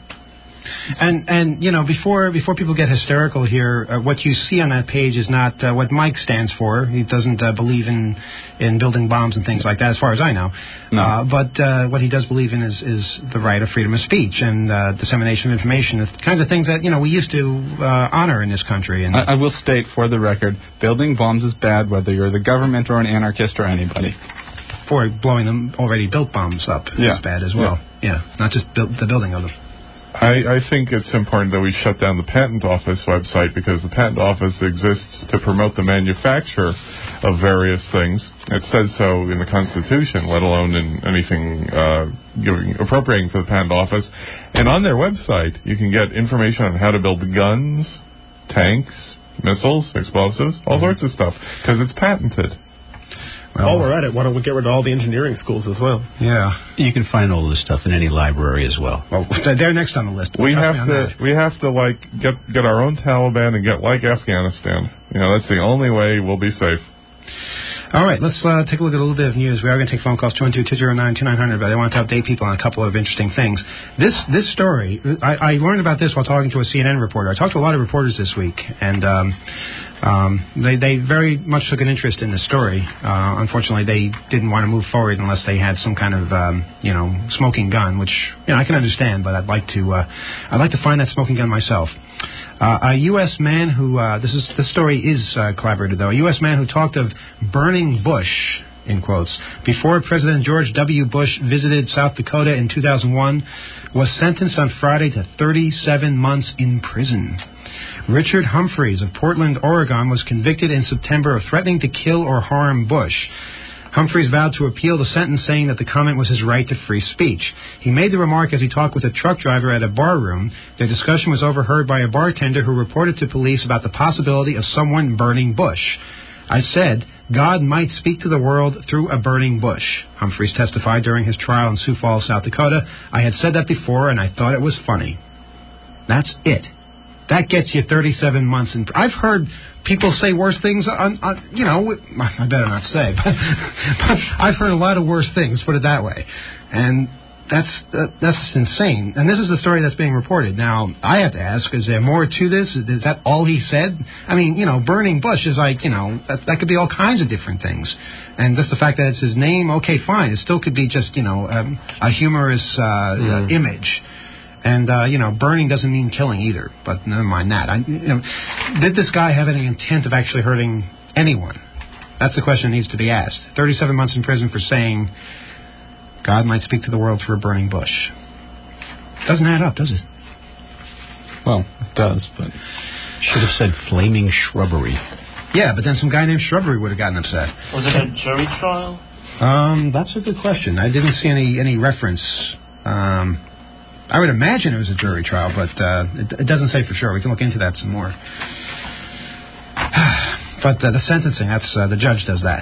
And before people get hysterical here, what you see on that page is not what Mike stands for. He doesn't believe in building bombs and things like that, as far as I know. No. But what he does believe in is the right of freedom of speech and dissemination of information, the kinds of things that we used to honor in this country. And I will state for the record, building bombs is bad, whether you're the government or an anarchist or anybody. Or blowing them already built bombs up is bad as well. Yeah, not just the building of them. I think it's important that we shut down the Patent Office website, because the Patent Office exists to promote the manufacture of various things. It says so in the Constitution, let alone in anything appropriating for the Patent Office. And on their website, you can get information on how to build guns, tanks, missiles, explosives, all sorts of stuff, because it's patented. While we're at it, why don't we get rid of all the engineering schools as well? Yeah. You can find all this stuff in any library as well. Well, they're next on the list. We have to get our own Taliban and get like Afghanistan. That's the only way we'll be safe. All right, let's take a look at a little bit of news. We are going to take phone calls 212-209-2900, but I want to update people on a couple of interesting things. This story, I learned about this while talking to a CNN reporter. I talked to a lot of reporters this week, and they very much took an interest in this story. Unfortunately, they didn't want to move forward unless they had some kind of smoking gun, which I can understand, but I'd like to find that smoking gun myself. A U.S. man who this story is collaborated though. A U.S. man who talked of burning Bush, in quotes, before President George W. Bush visited South Dakota in 2001, was sentenced on Friday to 37 months in prison. Richard Humphreys of Portland, Oregon, was convicted in September of threatening to kill or harm Bush. Humphreys vowed to appeal the sentence, saying that the comment was his right to free speech. He made the remark as he talked with a truck driver at a bar room. Their discussion was overheard by a bartender who reported to police about the possibility of someone burning Bush. I said, God might speak to the world through a burning bush. Humphreys testified during his trial in Sioux Falls, South Dakota. I had said that before, and I thought it was funny. That's it. That gets you 37 months in. I've heard people say worse things I better not say, but I've heard a lot of worse things, put it that way. And that's insane. And this is the story that's being reported. Now, I have to ask, is there more to this? Is that all he said? I mean, burning Bush is like, that could be all kinds of different things. And just the fact that it's his name, okay, fine. It still could be just, a humorous image. And, burning doesn't mean killing either, but never mind that. Did this guy have any intent of actually hurting anyone? That's the question that needs to be asked. 37 months in prison for saying God might speak to the world through a burning bush. Doesn't add up, does it? Well, it does, but should have said flaming shrubbery. Yeah, but then some guy named Shrubbery would have gotten upset. Was it a jury trial? That's a good question. I didn't see any reference. I would imagine it was a jury trial, but it doesn't say for sure. We can look into that some more. But the sentencing, that's the judge does that.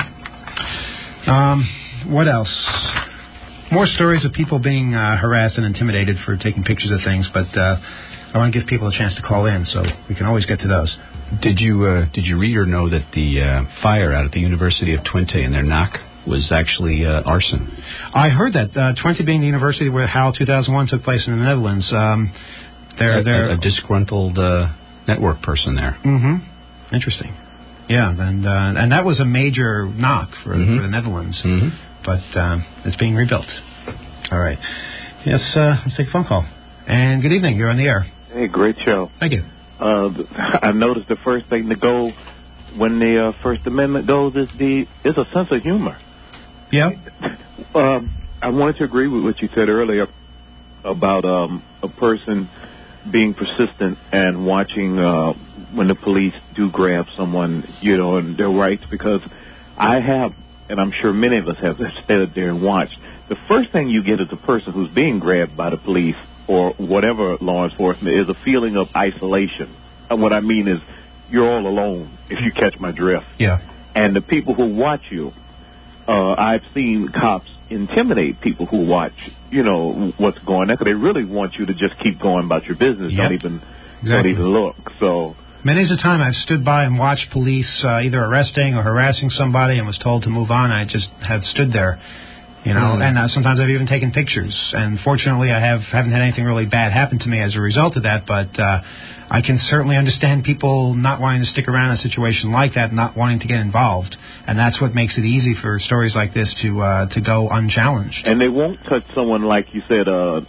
What else? More stories of people being harassed and intimidated for taking pictures of things, but I want to give people a chance to call in, so we can always get to those. Did you read or know that the fire out at the University of Twente in their NAC was actually arson? I heard that. Twente being the university where HAL 2001 took place in the Netherlands. They're a disgruntled network person there. Mm-hmm. Interesting. Yeah, and that was a major knock for the Netherlands. Mm-hmm. But it's being rebuilt. All right. Yes, let's take a phone call. And good evening. You're on the air. Hey, great show. Thank you. I noticed the first thing to go when the First Amendment goes is a sense of humor. Yeah. I wanted to agree with what you said earlier about a person being persistent and watching when the police do grab someone, and their rights, because I have, and I'm sure many of us have, stood there and watched. The first thing you get as a person who's being grabbed by the police or whatever law enforcement is a feeling of isolation. And what I mean is you're all alone, if you catch my drift. Yeah. And the people who watch you, I've seen cops intimidate people who watch, what's going on, because they really want you to just keep going about your business. Yep. Don't even look. So many a time I've stood by and watched police either arresting or harassing somebody and was told to move on. I just have stood there, and sometimes I've even taken pictures. And fortunately, I haven't had anything really bad happen to me as a result of that. But I can certainly understand people not wanting to stick around in a situation like that, not wanting to get involved. And that's what makes it easy for stories like this to go unchallenged. And they won't touch someone like you said,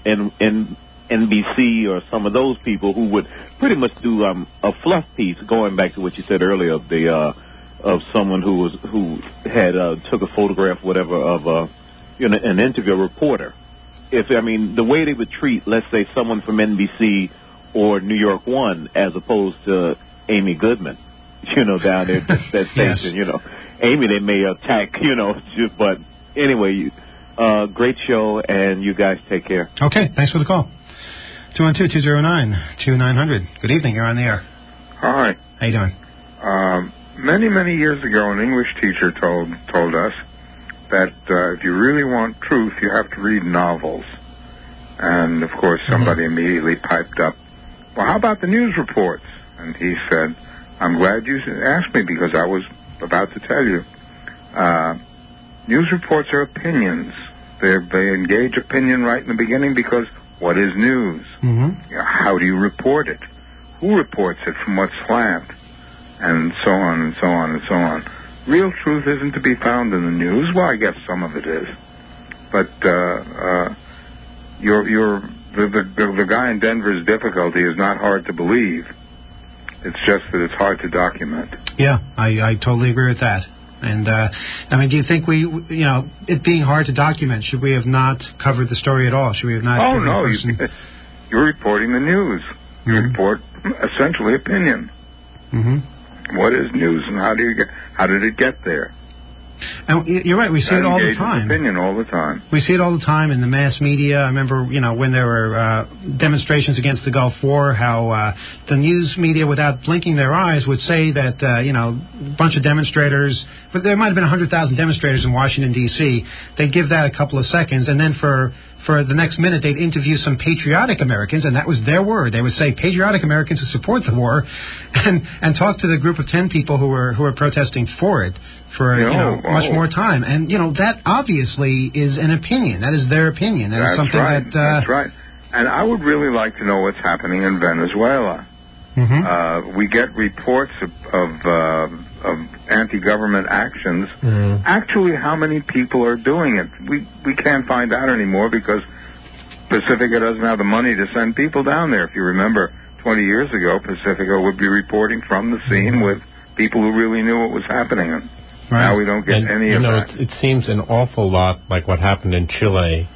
NBC or some of those people who would pretty much do a fluff piece, going back to what you said earlier of someone who had took a photograph, whatever, of an interview, a reporter. The way they would treat, let's say, someone from NBC or New York One, as opposed to Amy Goodman, down there, that station, Yes. Amy, they may attack, but anyway, great show, and you guys take care. Okay, thanks for the call. 212-209-2900. Good evening, you're on the air. Hi. How you doing? Many years ago, an English teacher told us that if you really want truth, you have to read novels. And, of course, somebody immediately piped up, well, how about the news reports? And he said, I'm glad you asked me, because I was about to tell you. News reports are opinions. They engage opinion right in the beginning, because what is news? How do you report it? Who reports it? From what slant? And so on and so on and so on. Real truth isn't to be found in the news. Well, I guess some of it is. But the guy in Denver's difficulty is not hard to believe. It's just that it's hard to document. Yeah, I totally agree with that. And, do you think it being hard to document, should we have not covered the story at all? Should we have not... Oh, no, you're reporting the news. You report, essentially, opinion. What is news, and how did it get there? And you're right, we see it all the time. Opinion all the time. We see it all the time in the mass media. I remember, when there were demonstrations against the Gulf War, how the news media, without blinking their eyes, would say that, a bunch of demonstrators, but there might have been 100,000 demonstrators in Washington, D.C. They'd give that a couple of seconds, and then for the next minute, they'd interview some patriotic Americans, and that was their word. They would say patriotic Americans who support the war, and talk to the group of 10 people who were protesting for it for much more time. And that obviously is an opinion. That is their opinion. And That's something right. that That's right. And I would really like to know what's happening in Venezuela. We get reports of anti-government actions. Actually, how many people are doing it? We can't find out anymore, because Pacifica doesn't have the money to send people down there. If you remember, 20 years ago, Pacifica would be reporting from the scene with people who really knew what was happening. And now we don't get any of that. It seems an awful lot like what happened in Chile,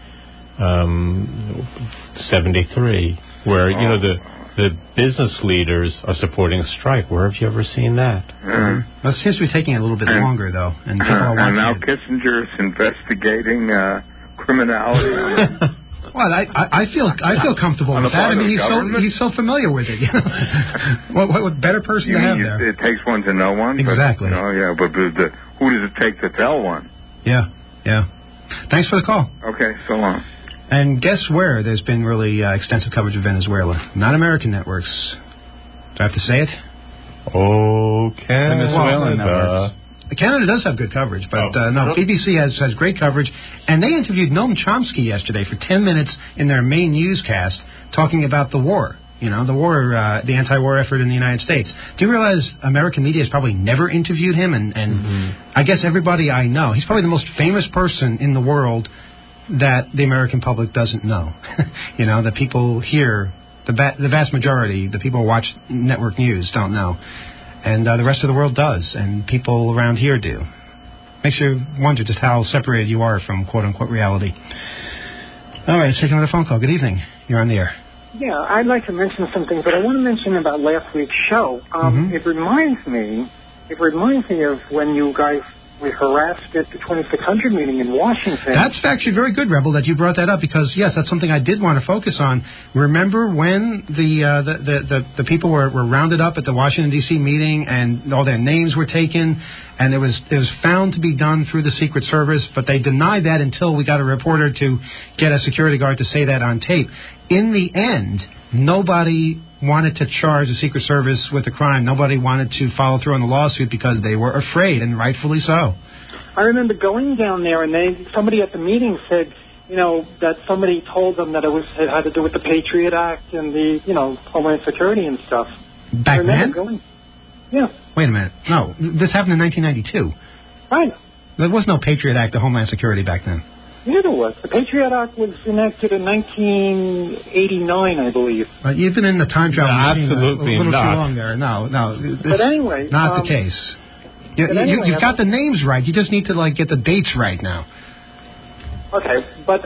73, where the business leaders are supporting a strike. Where have you ever seen that? Well, it seems to be taking a little bit longer, though. And people are watching. And now Kissinger's investigating criminality. Well, I feel comfortable with that. He's so familiar with it. What better person to have there? It takes one to know one. Exactly. But who does it take to tell one? Yeah. Thanks for the call. Okay, so long. And guess where there's been really extensive coverage of Venezuela? Not American networks. Do I have to say it? Oh, Canada. Canada does have good coverage, but no, BBC has great coverage. And they interviewed Noam Chomsky yesterday for 10 minutes in their main newscast talking about the war. You know, the war, the anti-war effort in the United States. Do you realize American media has probably never interviewed him? And I guess everybody I know, he's probably the most famous person in the world that the American public doesn't know. You know, the people here, the vast majority, the people who watch network news don't know. And the rest of the world does, and people around here do. Makes you wonder just how separated you are from quote-unquote reality. All right, let's take another phone call. Good evening. You're on the air. Yeah, I'd like to mention something, but I want to mention about last week's show. It reminds me of when you guys were harassed at the 2600 meeting in Washington. That's actually very good, Rebel, that you brought that up, because, yes, that's something I did want to focus on. Remember when the people were rounded up at the Washington, D.C. meeting, and all their names were taken, and it was found to be done through the Secret Service, but they denied that until we got a reporter to get a security guard to say that on tape. In the end, nobody wanted to charge the Secret Service with a crime. Nobody wanted to follow through on the lawsuit because they were afraid, and rightfully so. I remember going down there, and somebody at the meeting said, you know, that somebody told them that it had to do with the Patriot Act and the, you know, Homeland Security and stuff. Back then? Yeah. Wait a minute. No, this happened in 1992. Right. There was no Patriot Act of Homeland Security back then. Yeah, there was. The Patriot Act was enacted in 1989, I believe. You've been in the time travel machine absolutely a little not. too long there. No. But anyway, not the case. You've got the names right. You just need to get the dates right now. Okay, but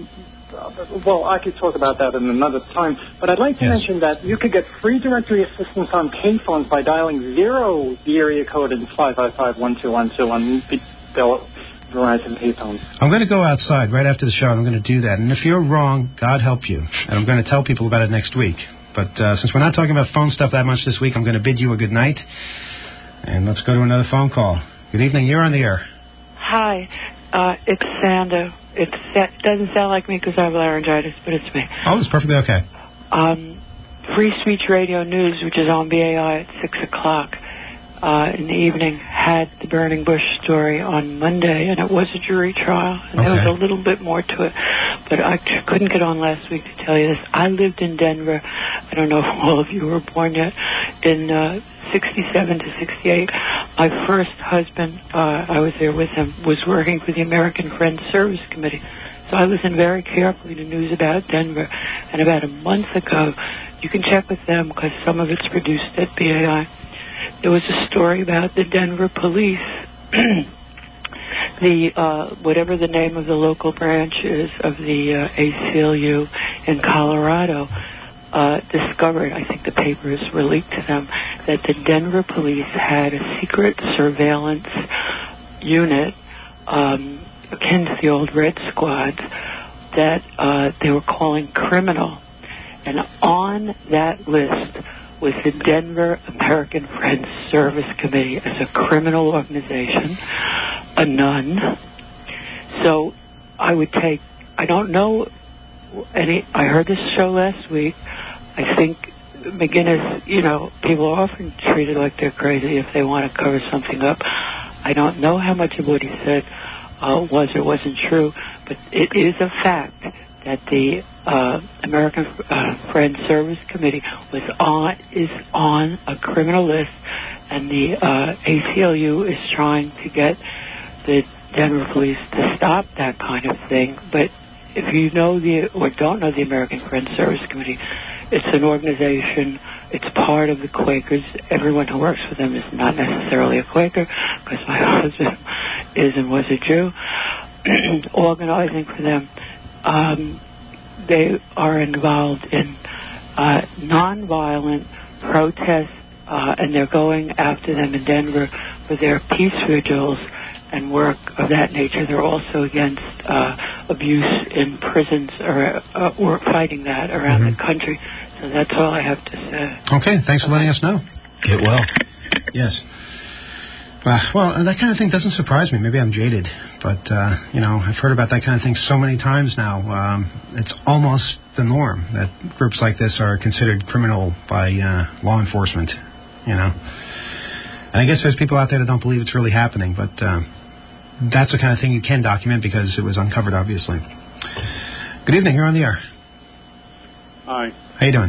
well, I could talk about that in another time. But I'd like to mention that you could get free directory assistance on payphones by dialing 0, the area code, and 555-1212 on the Verizon payphones. I'm going to go outside right after the show, and I'm going to do that. And if you're wrong, God help you. And I'm going to tell people about it next week. But since we're not talking about phone stuff that much this week, I'm going to bid you a good night. And let's go to another phone call. Good evening. You're on the air. Hi. It's Sando. It doesn't sound like me because I have laryngitis, but it's me. Oh, it's perfectly okay. Free Speech Radio News, which is on BAI at 6 o'clock in the evening, had the Burning Bush story on Monday, and it was a jury trial, and there was a little bit more to it. But I couldn't get on last week to tell you this. I lived in Denver. I don't know if all of you were born yet. In 67 to 68, my first husband, I was there with him, was working for the American Friends Service Committee. So I listened very carefully to news about Denver. And about a month ago, you can check with them because some of it's produced at BAI. There was a story about the Denver police. Whatever the name of the local branch is of the ACLU in Colorado, discovered, I think the papers were leaked to them, that the Denver police had a secret surveillance unit akin to the old Red Squads that they were calling criminal. And on that list was the Denver American Friends Service Committee as a criminal organization, a nun. So I don't know I heard this show last week. I think McGinnis, people are often treated like they're crazy if they want to cover something up. I don't know how much of what he said was or wasn't true, but it is a fact that the American Friends Service Committee is on a criminal list, and the ACLU is trying to get the Denver police to stop that kind of thing. But if you know or don't know the American Friends Service Committee, it's an organization, it's part of the Quakers. Everyone who works for them is not necessarily a Quaker, because my husband is and was a Jew. Organizing for them, they are involved in nonviolent protests, and they're going after them in Denver for their peace vigils and work of that nature. They're also against abuse in prisons or fighting that around the country. So that's all I have to say. Okay, thanks for letting us know. Get well. Yes. Well, that kind of thing doesn't surprise me. Maybe I'm jaded, but, I've heard about that kind of thing so many times now. It's almost the norm that groups like this are considered criminal by law enforcement. you know. And I guess there's people out there that don't believe it's really happening, but that's the kind of thing you can document because it was uncovered, obviously. Good evening. You're on the air. Hi. How you doing?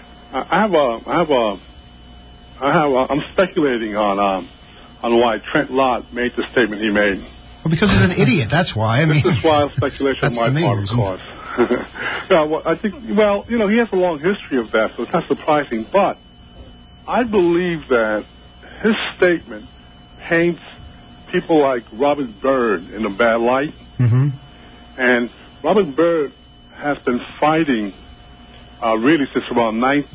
I'm speculating on why Trent Lott made the statement he made. Well, because he's an idiot. That's why. I mean, this is wild speculation on my part, of course. Yeah, well, I think, he has a long history of that, so it's not surprising. But I believe that his statement paints people like Robert Byrd in a bad light. Mm-hmm. And Robert Byrd has been fighting really since around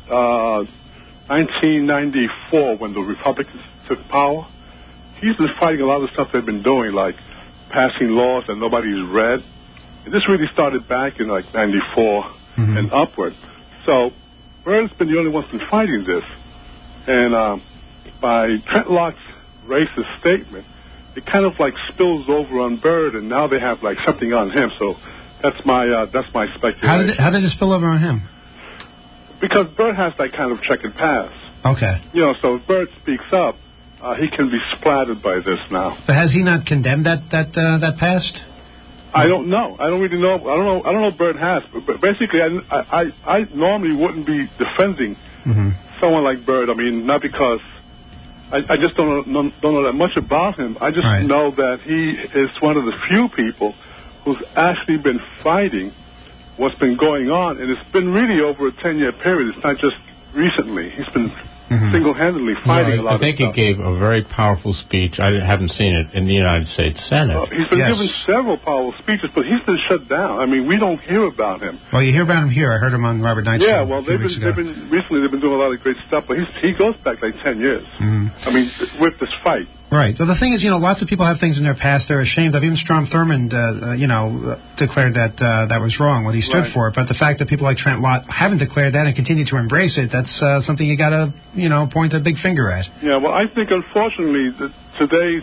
1994 when the Republicans took power. He's been fighting a lot of the stuff they've been doing, like passing laws that nobody's read. And this really started back in like 94 and upward. So Byrd's been the only one who's been fighting this. And by Trent Lott's racist statement, it kind of like spills over on Byrd, and now they have like something on him. So that's my speculation. How did it spill over on him? Because Byrd has that kind of checkered past. Okay. So if Byrd speaks up, he can be splattered by this now. But has he not condemned that past? I don't know. I don't really know. I don't know if Byrd has. But basically, I normally wouldn't be defending someone like Byrd. I mean, not because I just don't know that much about him. I just know that he is one of the few people who's actually been fighting what's been going on, and it's been really over a 10-year period. It's not just recently. He's been single-handedly fighting a lot of stuff. I think he gave a very powerful speech. I haven't seen it in the United States Senate. He's been given several powerful speeches, but he's been shut down. I mean, we don't hear about him. Well, you hear about him here. I heard him on Robert Knight's show. Yeah, well, they've been doing a lot of great stuff, but he goes back like 10 years. I mean, with this fight. Right. Well, the thing is, lots of people have things in their past they're ashamed of. Even Strom Thurmond, declared that that was wrong, what he stood for. But the fact that people like Trent Lott haven't declared that and continue to embrace it, that's something you got to, point a big finger at. Yeah, well, I think, unfortunately, today's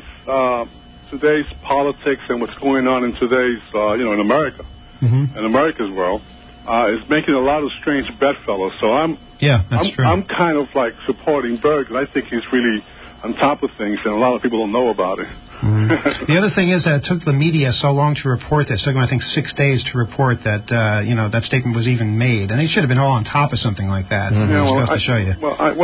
politics and what's going on in today's, in America, in America's world, is making a lot of strange bedfellows. So I'm kind of like supporting Byrd, because I think he's really on top of things, and a lot of people don't know about it. The other thing is that it took the media so long to report this. It took them, I think, 6 days to report that, that statement was even made. And they should have been all on top of something like that. To show you.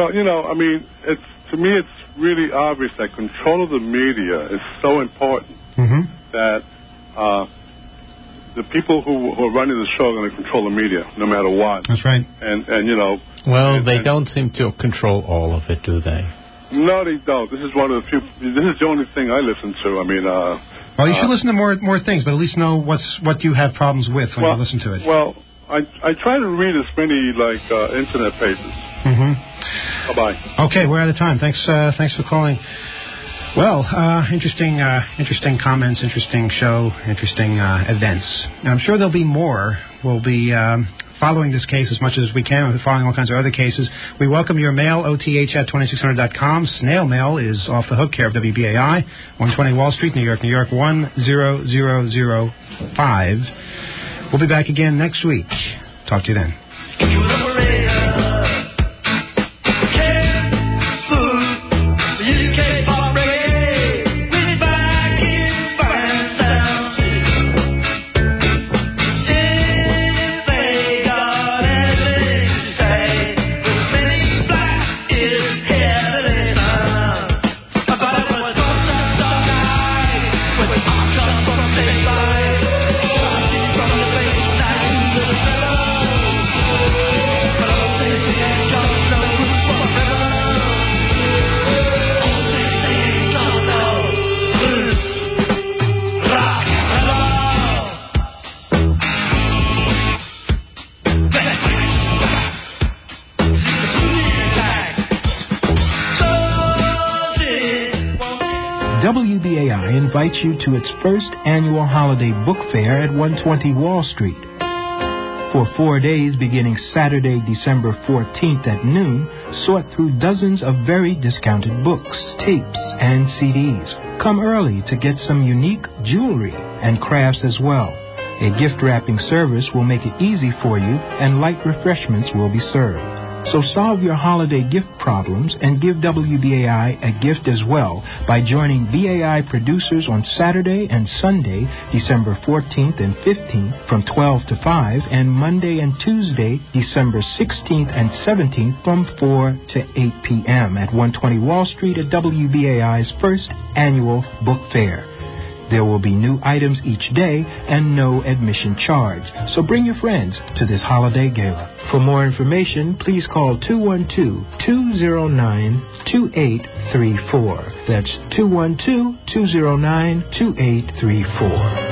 To me, it's really obvious that control of the media is so important that the people who are running the show are going to control the media, no matter what. That's right. They don't seem to control all of it, do they? No, they don't. This is one of the few. This is the only thing I listen to. I mean, well, you should listen to more things, but at least know what you have problems with when you listen to it. Well, I try to read as many internet pages. Bye-bye. Okay, we're out of time. Thanks for calling. Well, interesting comments, interesting show, interesting events. And I'm sure there'll be more. We'll be following this case as much as we can. We're following all kinds of other cases. We welcome your mail, oth@2600.com. Snail mail is off the hook, care of WBAI, 120 Wall Street, New York, 10005. We'll be back again next week. Talk to you then. WBAI invites you to its first annual holiday book fair at 120 Wall Street. For 4 days beginning Saturday, December 14th at noon, sort through dozens of very discounted books, tapes, and CDs. Come early to get some unique jewelry and crafts as well. A gift wrapping service will make it easy for you, and light refreshments will be served. So solve your holiday gift problems and give WBAI a gift as well by joining BAI producers on Saturday and Sunday, December 14th and 15th from 12 to 5, and Monday and Tuesday, December 16th and 17th from 4 to 8 p.m. at 120 Wall Street at WBAI's first annual book fair. There will be new items each day and no admission charge. So bring your friends to this holiday gala. For more information, please call 212-209-2834. That's 212-209-2834.